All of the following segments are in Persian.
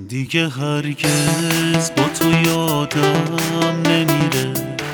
دیگه هرگز با تو یادم نمیره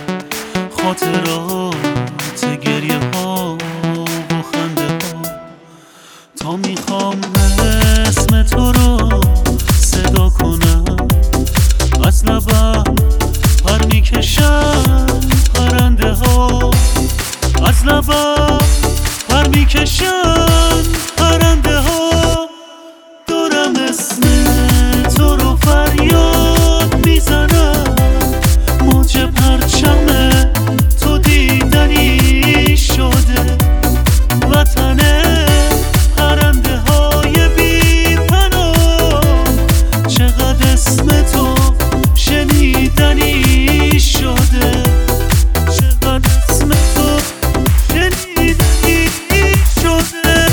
خاطرات گریه ها و خنده ها. تا میخوام اسم تو رو صدا کنم از لبم پر میکشن پرنده ها، از لبم پر میکشن پرنده ها. دارم اسم تو رو فریاد میزنم، موج پرچم تو دیدنی شده، وطن پرنده های بی پناه. چقدر اسم تو شنیدنی شده، چقدر اسم تو شنیدنی شده.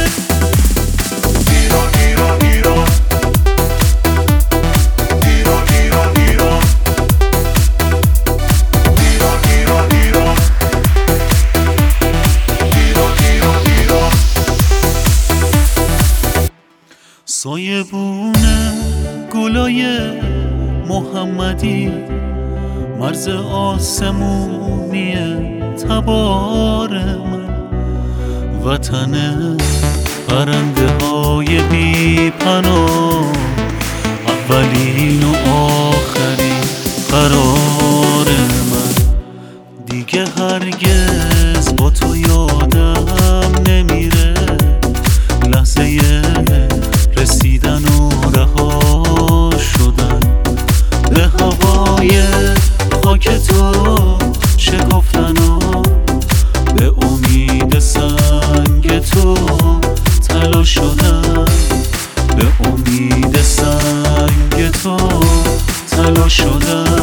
سایبونه گلای محمدی، مرز آسمونی تبار من، وطن پرنده های بی پناه، اولین و آخرین قرار من. دیگه هرگز با تو یادم نمیره لحظه رسیدن و رها شدن، به هوای خاک تو شکفتن و به امید سنگ تو طلا شدن، به امید سنگ تو طلا شدن.